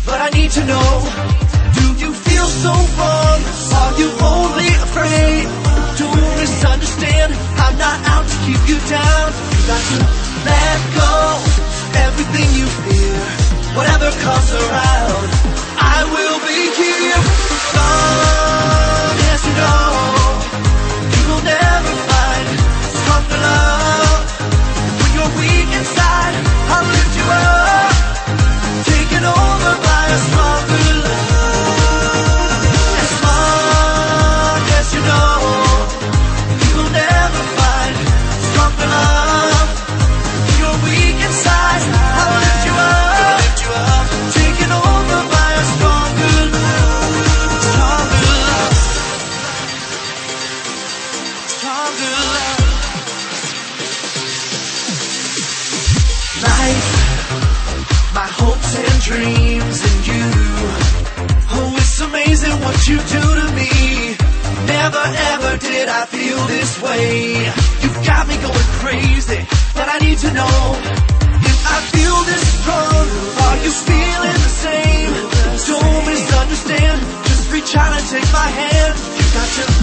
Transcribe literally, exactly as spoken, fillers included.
but I need to know, do you feel so wrong? Are you only afraid? Don't misunderstand, I'm not out to keep you down. You got to let go, everything you fear, whatever comes around, I will be here. Long as you know, you will never find stronger love. When you're weak inside, I'll lift you up, taken over by a stronger love. As long as you know, you will never find stronger love. When you're weak inside, I'll lift you up, lift you up, taken over by a stronger love, stronger love, stronger love. Life, my hopes and dreams in you. Oh, it's amazing what you do to me. Never ever did I feel this way. You've got me going crazy, but I need to know if I feel this strong. Are you feeling the same? Don't misunderstand, just reach out and take my hand. You got to